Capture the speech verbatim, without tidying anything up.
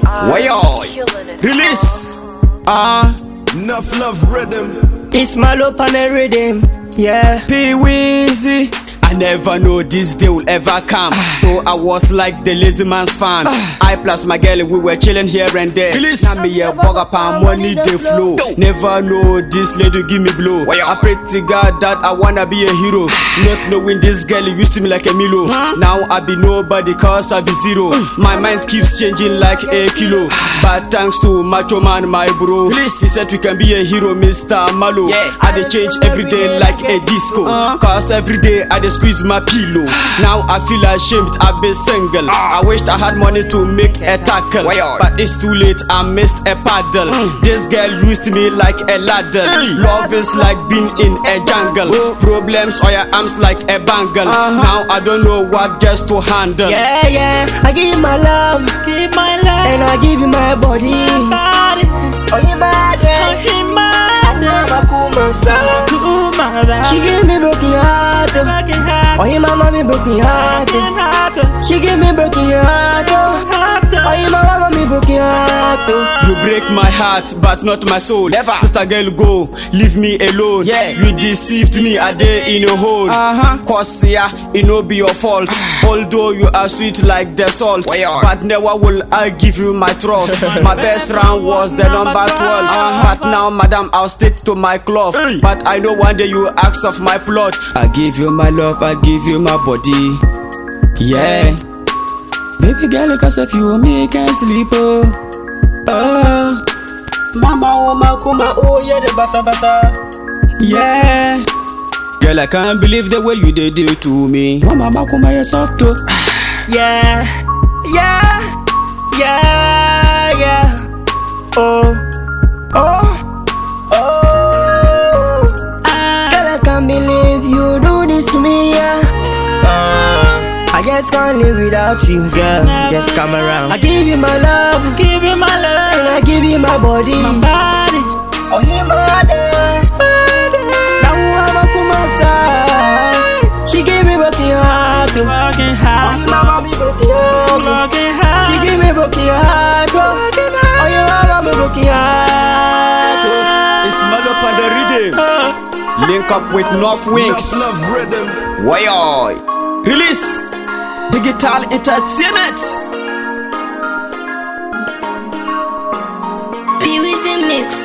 Why release? Ah, uh, enough love rhythm. It's my love and a rhythm. Yeah. P-Weezy. I never know this day will ever come. So I was like the lazy man's fan. I plus my girl, we were chilling here and there. Now me a bug up and money they flow. Never know this lady give me blow. I pray to God that I wanna be a hero. Not knowing this girl used to me like a Milo. Now I be nobody cause I be zero. My mind keeps changing like a kilo. But thanks to Macho Man, my bro, he said we can be a hero, Mister Malo. I dey change every day like a disco. Cause every day I dey squeeze my pillow. Now I feel ashamed, I be single. I wished I had money to make a tackle, but it's too late, I missed a paddle. This girl used me like a ladder. Love is like being in a jungle. Problems on your arms like a bangle. Now I don't know what just to handle. Yeah, yeah, I give you my love, give my love, and I give you my body. Oh, you mad, oh, you mad. She give me broken heart. Oh, you mama me broken heart. She give me broken heart. Oh, you mama me broken heart. You break my heart, but not my soul. Never. Sister girl, go, leave me alone. Yeah. You deceived me a day in a hole. Uh-huh. Cause yeah, it no be your fault. Although you are sweet like the salt, but never will I give you my trust. My best round was the number twelve. Uh-huh. But now, madam, I'll stick to my cloth. Hey. But I know one day you ask of my plot. I give you my love, I give you my body. Yeah. Baby girl, cause of you, me can't sleep. Oh, oh. Mama, oh, ma, kuma, oh, yeah, the basa basa. Yeah. Girl, I can't believe the way you did it to me. Mama, ma, kuma, you're soft too. Yeah, yeah, yeah, yeah. Oh, oh, oh. Girl, I can't believe you do this to me, yeah. I just can't live without you, girl. Just come around. I give you my love, give you my love, and I give you my body, my body. Oh, you mother, now I'm up on my side. She give me broken heart, broken heart. Oh, you mama me broken heart, broken heart. She give me broken heart, broken heart. Oh, you mama me broken heart. It's Malo on the rhythm. Link up with North Wings. Enough love rhythm. Why release? Digital Entertainment. P-Weezy Mix.